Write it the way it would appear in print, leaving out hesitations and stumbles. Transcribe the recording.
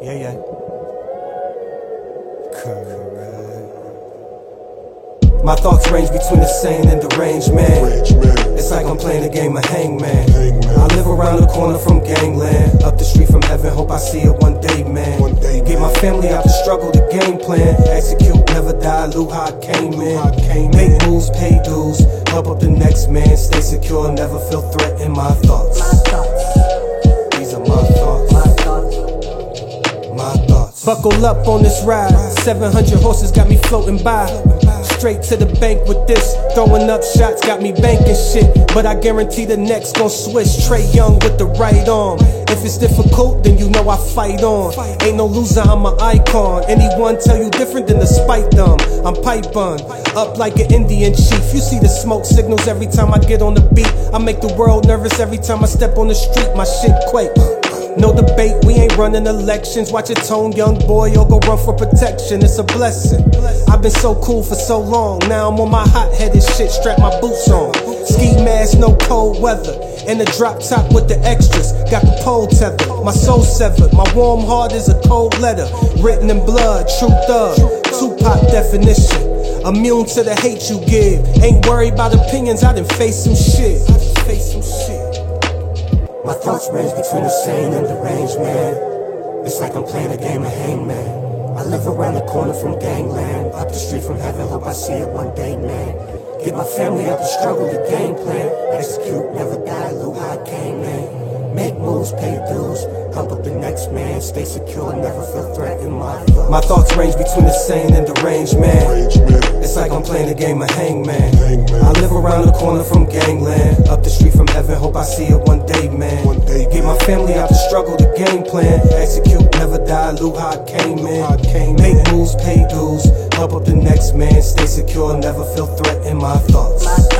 Yeah. Correct. My thoughts range between the sane and deranged man. It's like I'm playing a game of hangman. I live around the corner from gangland, up the street from heaven, hope I see it one day, man. Get my family out the struggle, the game plan. Execute, never die, loot how I came in. Make moves, pay dues, help up the next man. Stay secure, never feel threat in my thoughts. These are my thoughts. My thoughts. Buckle up on this ride. 700 horses got me floating by. Straight to the bank with this. Throwing up shots got me banking shit. But I guarantee the next gon' switch. Trey Young with the right arm. If it's difficult, then you know I fight on. Ain't no loser, I'm an icon. Anyone tell you different than to spite them. I'm pipe bun, up like an Indian chief. You see the smoke signals every time I get on the beat. I make the world nervous every time I step on the street. My shit quake. No debate, we ain't running elections. Watch your tone, young boy, or go run for protection. It's a blessing. I've been so cool for so long. Now I'm on my hot-headed shit, strap my boots on. Ski mask, no cold weather. And the drop top with the extras. Got the pole tethered, my soul severed. My warm heart is a cold letter. Written in blood, true thug. Tupac definition. Immune to the hate you give. Ain't worried about opinions, I done face some shit. My thoughts range between the sane and deranged man. It's like I'm playing a game of hangman. I live around the corner from gangland, up the street from heaven, hope I see it one day, man. Get my family out the struggle, the game plan. Execute, never die, loot how I came, man. Make moves, pay dues, help up the next man. Stay secure, never feel threatened, my thoughts. My thoughts range between the sane and deranged man. It's like I'm playing a game of hangman. I live around the corner from gangland, up the street from heaven, hope I see it one day, man. Get my family out the struggle, the game plan. Execute, never die, loot how I came in. Make moves, pay dues, help up the next man. Stay secure, never feel threat in my thoughts.